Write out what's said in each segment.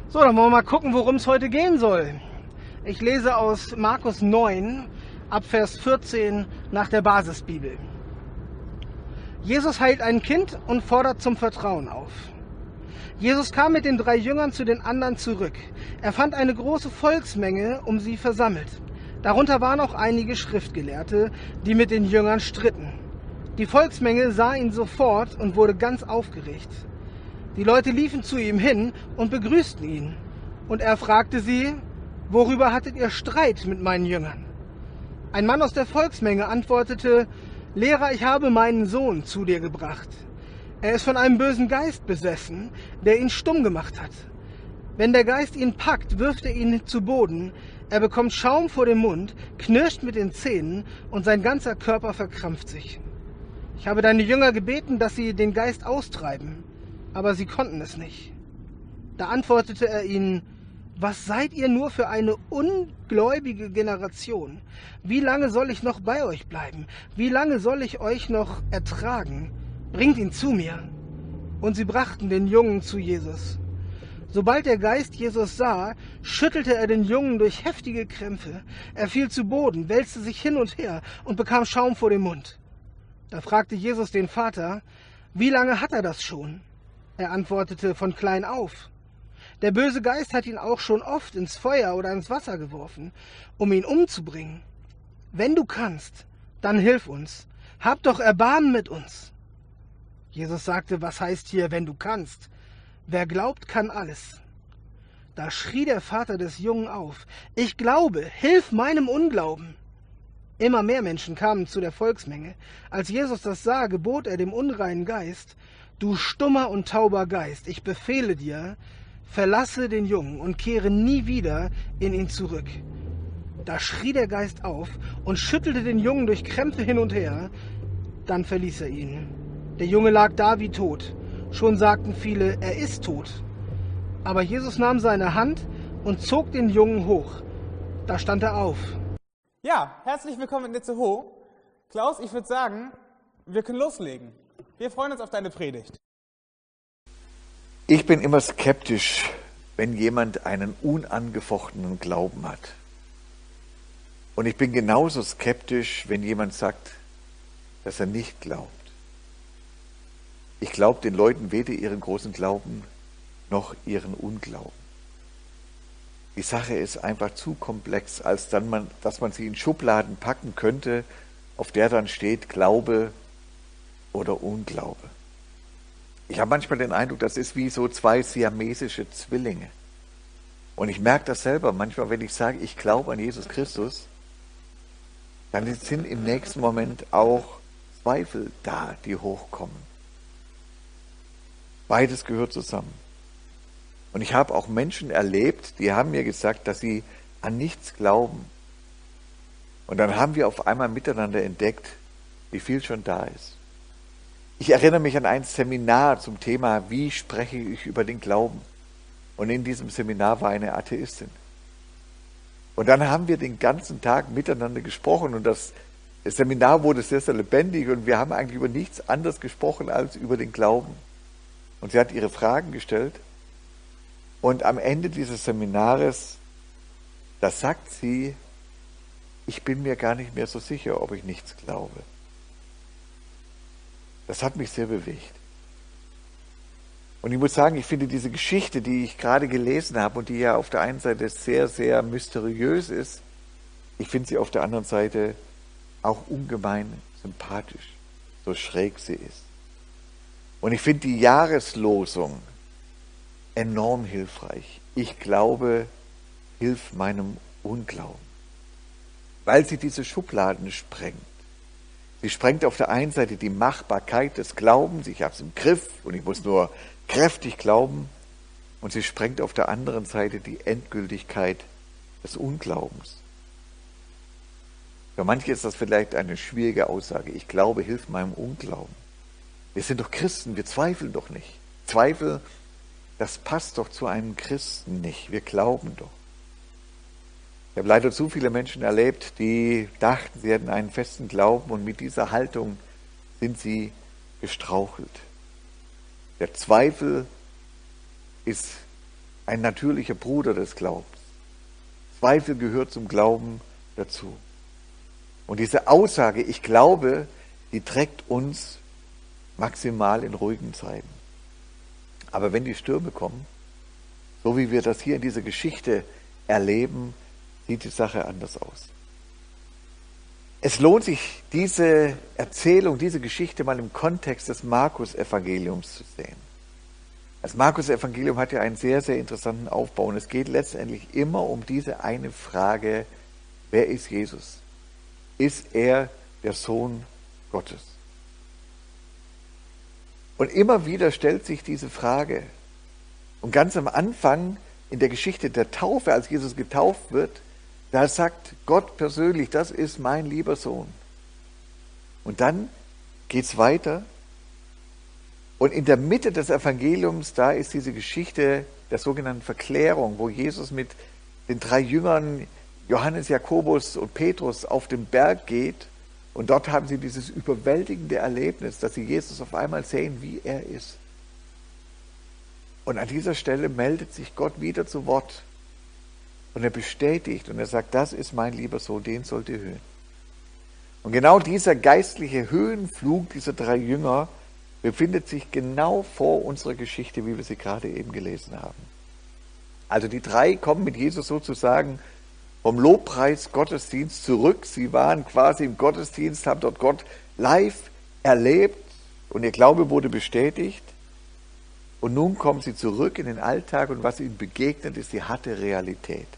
So, dann wollen wir mal gucken, worum es heute gehen soll. Ich lese aus Markus 9, ab Vers 14 nach der Basisbibel. Jesus heilt ein Kind und fordert zum Vertrauen auf. Jesus kam mit den 3 Jüngern zu den anderen zurück. Er fand eine große Volksmenge um sie versammelt. Darunter waren auch einige Schriftgelehrte, die mit den Jüngern stritten. Die Volksmenge sah ihn sofort und wurde ganz aufgeregt. Die Leute liefen zu ihm hin und begrüßten ihn. Und er fragte sie: Worüber hattet ihr Streit mit meinen Jüngern? Ein Mann aus der Volksmenge antwortete: Lehrer, ich habe meinen Sohn zu dir gebracht. Er ist von einem bösen Geist besessen, der ihn stumm gemacht hat. Wenn der Geist ihn packt, wirft er ihn zu Boden. Er bekommt Schaum vor dem Mund, knirscht mit den Zähnen und sein ganzer Körper verkrampft sich. Ich habe deine Jünger gebeten, dass sie den Geist austreiben, aber sie konnten es nicht. Da antwortete er ihnen: Was seid ihr nur für eine ungläubige Generation? Wie lange soll ich noch bei euch bleiben? Wie lange soll ich euch noch ertragen? Bringt ihn zu mir. Und sie brachten den Jungen zu Jesus. Sobald der Geist Jesus sah, schüttelte er den Jungen durch heftige Krämpfe. Er fiel zu Boden, wälzte sich hin und her und bekam Schaum vor dem Mund. Da fragte Jesus den Vater: Wie lange hat er das schon? Er antwortete: Von klein auf. Der böse Geist hat ihn auch schon oft ins Feuer oder ins Wasser geworfen, um ihn umzubringen. Wenn du kannst, dann hilf uns. Hab doch Erbarmen mit uns. Jesus sagte: Was heißt hier, wenn du kannst? Wer glaubt, kann alles. Da schrie der Vater des Jungen auf: Ich glaube, hilf meinem Unglauben. Immer mehr Menschen kamen zu der Volksmenge. Als Jesus das sah, gebot er dem unreinen Geist: Du stummer und tauber Geist, ich befehle dir, verlasse den Jungen und kehre nie wieder in ihn zurück. Da schrie der Geist auf und schüttelte den Jungen durch Krämpfe hin und her. Dann verließ er ihn. Der Junge lag da wie tot. Schon sagten viele: Er ist tot. Aber Jesus nahm seine Hand und zog den Jungen hoch. Da stand er auf. Ja, herzlich willkommen in Itzehoe. Klaus, ich würde sagen, wir können loslegen. Wir freuen uns auf deine Predigt. Ich bin immer skeptisch, wenn jemand einen unangefochtenen Glauben hat. Und ich bin genauso skeptisch, wenn jemand sagt, dass er nicht glaubt. Ich glaube den Leuten weder ihren großen Glauben noch ihren Unglauben. Die Sache ist einfach zu komplex, als dass man sie in Schubladen packen könnte, auf der dann steht Glaube oder Unglaube. Ich habe manchmal den Eindruck, das ist wie so 2 siamesische Zwillinge. Und ich merke das selber manchmal, wenn ich sage, ich glaube an Jesus Christus, dann sind im nächsten Moment auch Zweifel da, die hochkommen. Beides gehört zusammen. Und ich habe auch Menschen erlebt, die haben mir gesagt, dass sie an nichts glauben. Und dann haben wir auf einmal miteinander entdeckt, wie viel schon da ist. Ich erinnere mich an ein Seminar zum Thema, wie spreche ich über den Glauben. Und in diesem Seminar war eine Atheistin. Und dann haben wir den ganzen Tag miteinander gesprochen und das Seminar wurde sehr, sehr lebendig und wir haben eigentlich über nichts anderes gesprochen als über den Glauben. Und sie hat ihre Fragen gestellt und am Ende dieses Seminares, da sagt sie: Ich bin mir gar nicht mehr so sicher, ob ich nichts glaube. Das hat mich sehr bewegt. Und ich muss sagen, ich finde diese Geschichte, die ich gerade gelesen habe und die ja auf der einen Seite sehr, sehr mysteriös ist, ich finde sie auf der anderen Seite auch ungemein sympathisch, so schräg sie ist. Und ich finde die Jahreslosung enorm hilfreich. Ich glaube, hilf meinem Unglauben. Weil sie diese Schubladen sprengt. Sie sprengt auf der einen Seite die Machbarkeit des Glaubens, ich habe es im Griff und ich muss nur kräftig glauben. Und sie sprengt auf der anderen Seite die Endgültigkeit des Unglaubens. Für manche ist das vielleicht eine schwierige Aussage. Ich glaube, hilf meinem Unglauben. Wir sind doch Christen, wir zweifeln doch nicht. Zweifel, das passt doch zu einem Christen nicht. Wir glauben doch. Ich habe leider zu viele Menschen erlebt, die dachten, sie hätten einen festen Glauben und mit dieser Haltung sind sie gestrauchelt. Der Zweifel ist ein natürlicher Bruder des Glaubens. Zweifel gehört zum Glauben dazu. Und diese Aussage, ich glaube, die trägt uns maximal in ruhigen Zeiten. Aber wenn die Stürme kommen, so wie wir das hier in dieser Geschichte erleben, sieht die Sache anders aus. Es lohnt sich, diese Erzählung, diese Geschichte mal im Kontext des Markus-Evangeliums zu sehen. Das Markus-Evangelium hat ja einen sehr, sehr interessanten Aufbau und es geht letztendlich immer um diese eine Frage, wer ist Jesus? Ist er der Sohn Gottes? Und immer wieder stellt sich diese Frage. Und ganz am Anfang in der Geschichte der Taufe, als Jesus getauft wird, da sagt Gott persönlich, das ist mein lieber Sohn. Und dann geht es weiter. Und in der Mitte des Evangeliums, da ist diese Geschichte der sogenannten Verklärung, wo Jesus mit den 3 Jüngern, Johannes, Jakobus und Petrus, auf den Berg geht. Und dort haben sie dieses überwältigende Erlebnis, dass sie Jesus auf einmal sehen, wie er ist. Und an dieser Stelle meldet sich Gott wieder zu Wort. Und er bestätigt und er sagt, das ist mein lieber Sohn, den sollt ihr hören. Und genau dieser geistliche Höhenflug dieser 3 Jünger befindet sich genau vor unserer Geschichte, wie wir sie gerade eben gelesen haben. Also die 3 kommen mit Jesus sozusagen vom Lobpreis Gottesdienst zurück. Sie waren quasi im Gottesdienst, haben dort Gott live erlebt und ihr Glaube wurde bestätigt. Und nun kommen sie zurück in den Alltag und was ihnen begegnet, ist die harte Realität.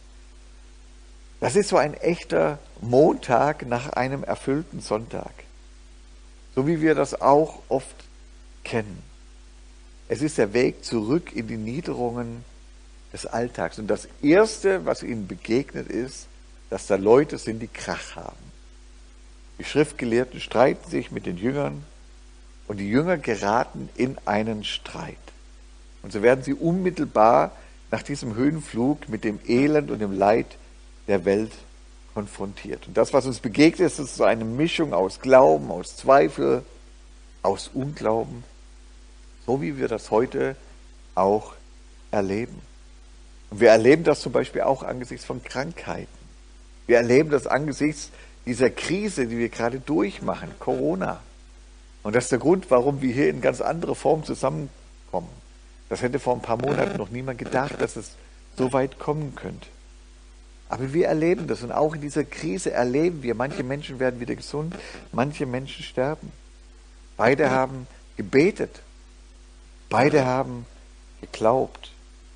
Das ist so ein echter Montag nach einem erfüllten Sonntag. So wie wir das auch oft kennen. Es ist der Weg zurück in die Niederungen des Alltags. Und das Erste, was ihnen begegnet, ist, dass da Leute sind, die Krach haben. Die Schriftgelehrten streiten sich mit den Jüngern und die Jünger geraten in einen Streit. Und so werden sie unmittelbar nach diesem Höhenflug mit dem Elend und dem Leid der Welt konfrontiert. Und das, was uns begegnet, ist so eine Mischung aus Glauben, aus Zweifel, aus Unglauben, so wie wir das heute auch erleben. Und wir erleben das zum Beispiel auch angesichts von Krankheiten. Wir erleben das angesichts dieser Krise, die wir gerade durchmachen, Corona. Und das ist der Grund, warum wir hier in ganz andere Form zusammenkommen. Das hätte vor ein paar Monaten noch niemand gedacht, dass es so weit kommen könnte. Aber wir erleben das und auch in dieser Krise erleben wir, manche Menschen werden wieder gesund, manche Menschen sterben. Beide haben gebetet, beide haben geglaubt.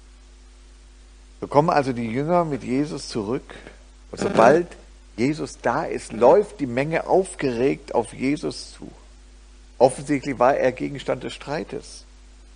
So kommen also die Jünger mit Jesus zurück und sobald Jesus da ist, läuft die Menge aufgeregt auf Jesus zu. Offensichtlich war er Gegenstand des Streites.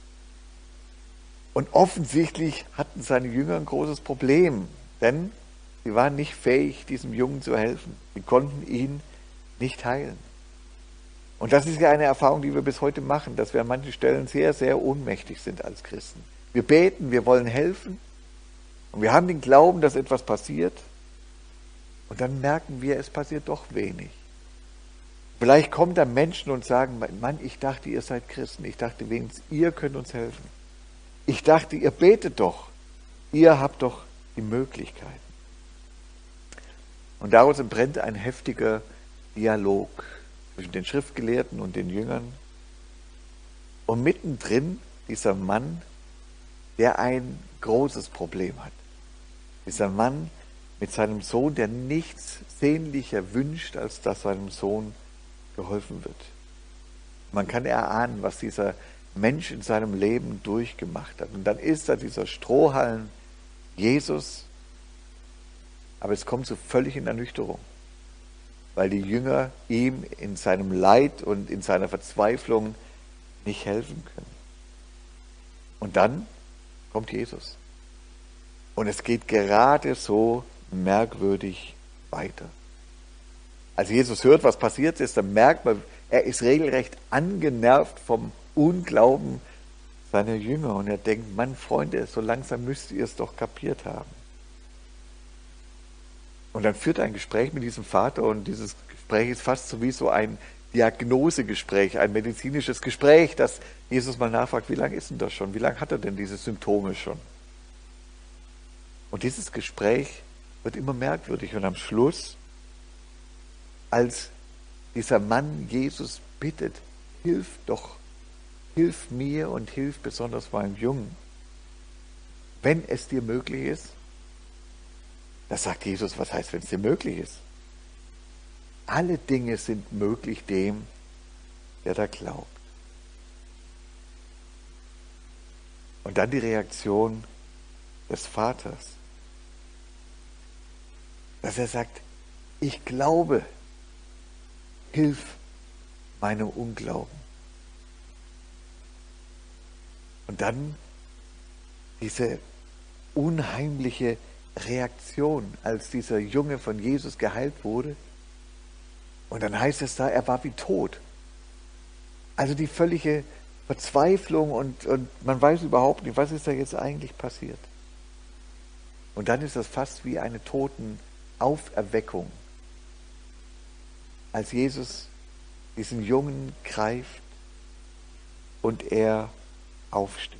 Und offensichtlich hatten seine Jünger ein großes Problem, denn sie waren nicht fähig, diesem Jungen zu helfen. Sie konnten ihn nicht heilen. Und das ist ja eine Erfahrung, die wir bis heute machen, dass wir an manchen Stellen sehr, sehr ohnmächtig sind als Christen. Wir beten, wir wollen helfen und wir haben den Glauben, dass etwas passiert und dann merken wir, es passiert doch wenig. Vielleicht kommen da Menschen und sagen, Mann, ich dachte, ihr seid Christen, ich dachte wenigstens, ihr könnt uns helfen. Ich dachte, ihr betet doch, ihr habt doch die Möglichkeiten. Und daraus entbrennt ein heftiger Dialog zwischen den Schriftgelehrten und den Jüngern. Und mittendrin dieser Mann, der ein großes Problem hat. Dieser Mann mit seinem Sohn, der nichts sehnlicher wünscht, als dass seinem Sohn geholfen wird. Man kann erahnen, was dieser Mensch in seinem Leben durchgemacht hat. Und dann ist da dieser Strohhalm Jesus, aber es kommt zu völligen Ernüchterung, weil die Jünger ihm in seinem Leid und in seiner Verzweiflung nicht helfen können. Und dann kommt Jesus. Und es geht gerade so merkwürdig weiter. Als Jesus hört, was passiert ist, dann merkt man, er ist regelrecht angenervt vom Unglauben seiner Jünger. Und er denkt, Mann, Freunde, so langsam müsst ihr es doch kapiert haben. Und dann führt er ein Gespräch mit diesem Vater und dieses Gespräch ist fast so wie so ein Diagnosegespräch, ein medizinisches Gespräch, dass Jesus mal nachfragt, wie lange ist denn das schon? Wie lange hat er denn diese Symptome schon? Und dieses Gespräch wird immer merkwürdig. Und am Schluss, als dieser Mann Jesus bittet, hilf mir und hilf besonders meinem Jungen, wenn es dir möglich ist, da sagt Jesus, was heißt, wenn es dir möglich ist? Alle Dinge sind möglich dem, der da glaubt. Und dann die Reaktion des Vaters, dass er sagt, ich glaube, hilf meinem Unglauben. Und dann diese unheimliche Reaktion, als dieser Junge von Jesus geheilt wurde. Und dann heißt es da, er war wie tot. Also die völlige Verzweiflung und man weiß überhaupt nicht, was ist da jetzt eigentlich passiert. Und dann ist das fast wie eine Totenauferweckung, als Jesus diesen Jungen greift und er aufsteht.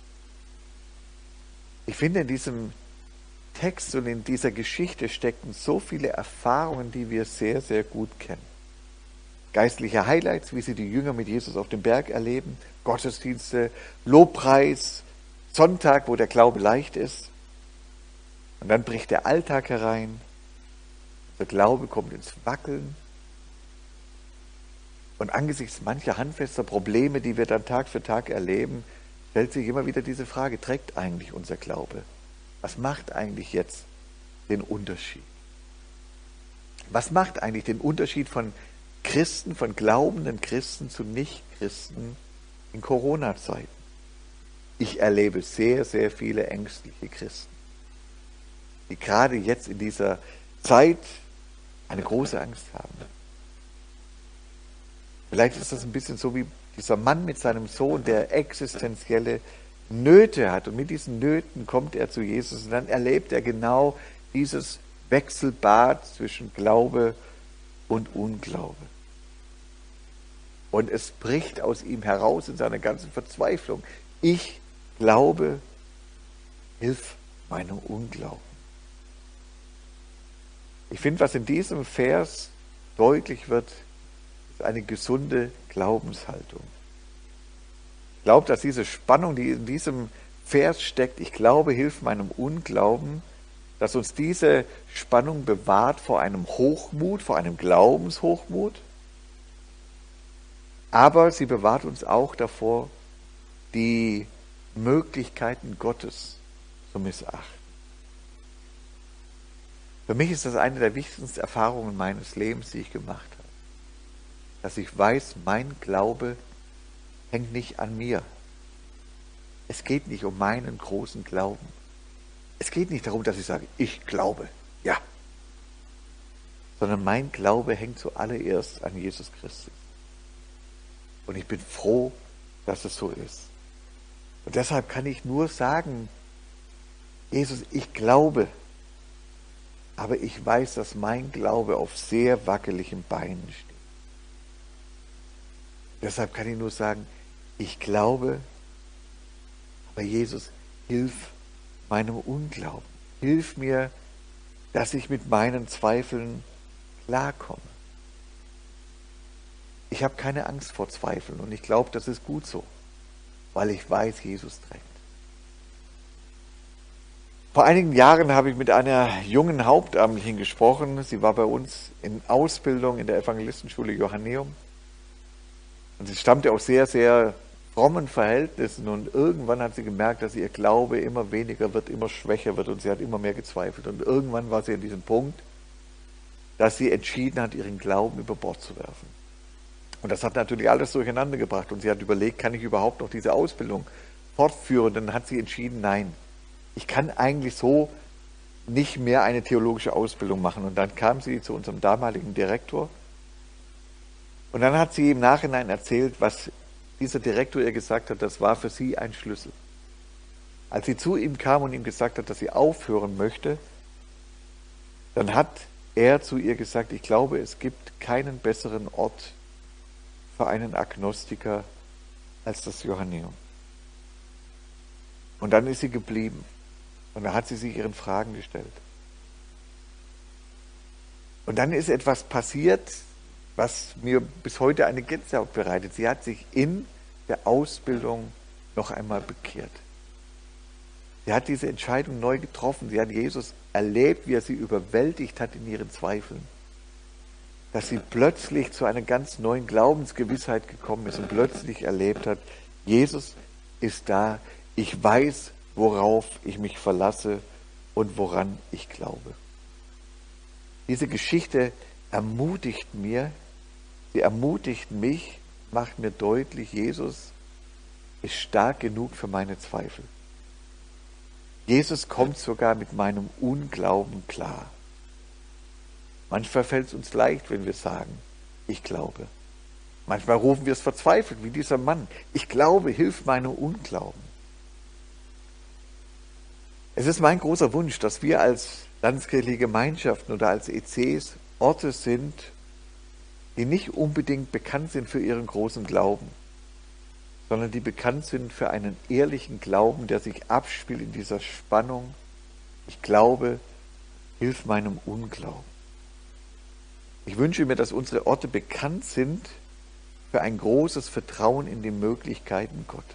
Ich finde, in diesem Text und in dieser Geschichte stecken so viele Erfahrungen, die wir sehr, sehr gut kennen. Geistliche Highlights, wie sie die Jünger mit Jesus auf dem Berg erleben, Gottesdienste, Lobpreis, Sonntag, wo der Glaube leicht ist. Und dann bricht der Alltag herein, der Glaube kommt ins Wackeln. Und angesichts mancher handfester Probleme, die wir dann Tag für Tag erleben, stellt sich immer wieder diese Frage, trägt eigentlich unser Glaube? Was macht eigentlich jetzt den Unterschied? Was macht eigentlich den Unterschied von Christen, von glaubenden Christen zu Nicht-Christen in Corona-Zeiten? Ich erlebe sehr, sehr viele ängstliche Christen, die gerade jetzt in dieser Zeit eine große Angst haben. Vielleicht ist das ein bisschen so wie dieser Mann mit seinem Sohn, der existenzielle Nöte hat. Und mit diesen Nöten kommt er zu Jesus und dann erlebt er genau dieses Wechselbad zwischen Glaube und Unglaube. Und es bricht aus ihm heraus in seiner ganzen Verzweiflung. Ich glaube, hilf meinem Unglauben. Ich finde, was in diesem Vers deutlich wird, ist eine gesunde Glaubenshaltung. Ich glaube, dass diese Spannung, die in diesem Vers steckt, ich glaube, hilf meinem Unglauben, dass uns diese Spannung bewahrt vor einem Hochmut, vor einem Glaubenshochmut, aber sie bewahrt uns auch davor, die Möglichkeiten Gottes zu missachten. Für mich ist das eine der wichtigsten Erfahrungen meines Lebens, die ich gemacht habe. Dass ich weiß, mein Glaube hängt nicht an mir. Es geht nicht um meinen großen Glauben. Es geht nicht darum, dass ich sage, ich glaube, ja. Sondern mein Glaube hängt zuallererst an Jesus Christus. Und ich bin froh, dass es so ist. Und deshalb kann ich nur sagen, Jesus, ich glaube, aber ich weiß, dass mein Glaube auf sehr wackeligen Beinen steht. Deshalb kann ich nur sagen, ich glaube, aber Jesus, hilf meinem Unglauben. Hilf mir, dass ich mit meinen Zweifeln klarkomme. Ich habe keine Angst vor Zweifeln und ich glaube, das ist gut so, weil ich weiß, Jesus trägt. Vor einigen Jahren habe ich mit einer jungen Hauptamtlichen gesprochen. Sie war bei uns in Ausbildung in der Evangelistenschule Johanneum. Und sie stammte aus sehr, sehr frommen Verhältnissen und irgendwann hat sie gemerkt, dass ihr Glaube immer weniger wird, immer schwächer wird und sie hat immer mehr gezweifelt. Und irgendwann war sie an diesem Punkt, dass sie entschieden hat, ihren Glauben über Bord zu werfen. Und das hat natürlich alles durcheinander gebracht und sie hat überlegt, kann ich überhaupt noch diese Ausbildung fortführen? Dann hat sie entschieden, nein, ich kann eigentlich so nicht mehr eine theologische Ausbildung machen. Und dann kam sie zu unserem damaligen Direktor und dann hat sie im Nachhinein erzählt, was dieser Direktor ihr gesagt hat, das war für sie ein Schlüssel. Als sie zu ihm kam und ihm gesagt hat, dass sie aufhören möchte, dann hat er zu ihr gesagt, ich glaube, es gibt keinen besseren Ort für einen Agnostiker als das Johanneum. Und dann ist sie geblieben. Und da hat sie sich ihren Fragen gestellt. Und dann ist etwas passiert, was mir bis heute eine Gänsehaut bereitet. Sie hat sich in der Ausbildung noch einmal bekehrt. Sie hat diese Entscheidung neu getroffen. Sie hat Jesus erlebt, wie er sie überwältigt hat in ihren Zweifeln. Dass sie plötzlich zu einer ganz neuen Glaubensgewissheit gekommen ist und plötzlich erlebt hat, Jesus ist da, ich weiß, worauf ich mich verlasse und woran ich glaube. Diese Geschichte ermutigt mir, sie ermutigt mich, macht mir deutlich, Jesus ist stark genug für meine Zweifel. Jesus kommt sogar mit meinem Unglauben klar. Manchmal fällt es uns leicht, wenn wir sagen, ich glaube. Manchmal rufen wir es verzweifelt, wie dieser Mann. Ich glaube, hilf meinem Unglauben. Es ist mein großer Wunsch, dass wir als landeskirchliche Gemeinschaften oder als ECs Orte sind, die nicht unbedingt bekannt sind für ihren großen Glauben, sondern die bekannt sind für einen ehrlichen Glauben, der sich abspielt in dieser Spannung. Ich glaube, hilf meinem Unglauben. Ich wünsche mir, dass unsere Orte bekannt sind für ein großes Vertrauen in die Möglichkeiten Gottes.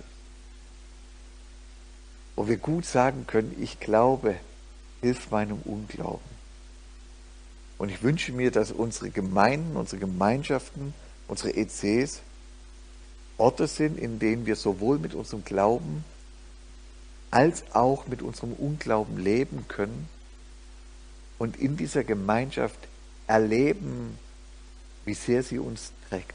Wo wir gut sagen können, ich glaube, hilf meinem Unglauben. Und ich wünsche mir, dass unsere Gemeinden, unsere Gemeinschaften, unsere ECs Orte sind, in denen wir sowohl mit unserem Glauben als auch mit unserem Unglauben leben können und in dieser Gemeinschaft erleben, wie sehr sie uns trägt.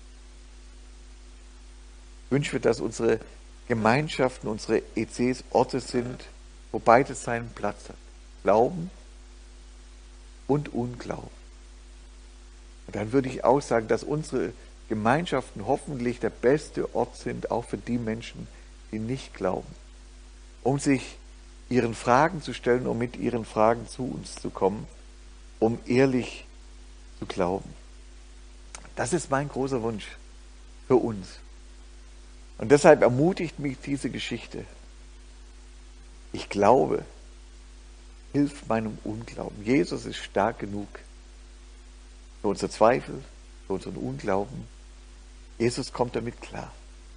Ich wünsche mir, dass unsere Gemeinschaften, unsere ECs Orte sind, wo beides seinen Platz hat. Glauben und Unglauben. Und dann würde ich auch sagen, dass unsere Gemeinschaften hoffentlich der beste Ort sind, auch für die Menschen, die nicht glauben, um sich ihren Fragen zu stellen, um mit ihren Fragen zu uns zu kommen, um ehrlich zu glauben. Das ist mein großer Wunsch für uns. Und deshalb ermutigt mich diese Geschichte. Ich glaube, hilf meinem Unglauben. Jesus ist stark genug für unsere Zweifel, für unseren Unglauben. Jesus kommt damit klar.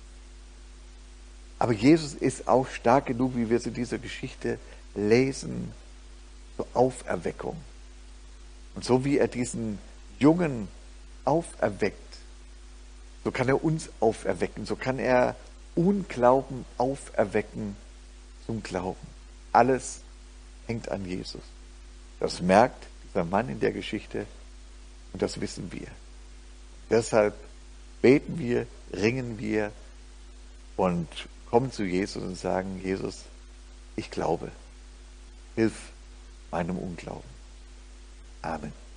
Aber Jesus ist auch stark genug, wie wir es in dieser Geschichte lesen, zur Auferweckung. Und so wie er diesen Jungen auferweckt, so kann er uns auferwecken, so kann er Unglauben auferwecken zum Glauben. Alles hängt an Jesus. Das merkt dieser Mann in der Geschichte und das wissen wir. Deshalb beten wir, ringen wir und kommen zu Jesus und sagen, Jesus, ich glaube, hilf meinem Unglauben. Amen.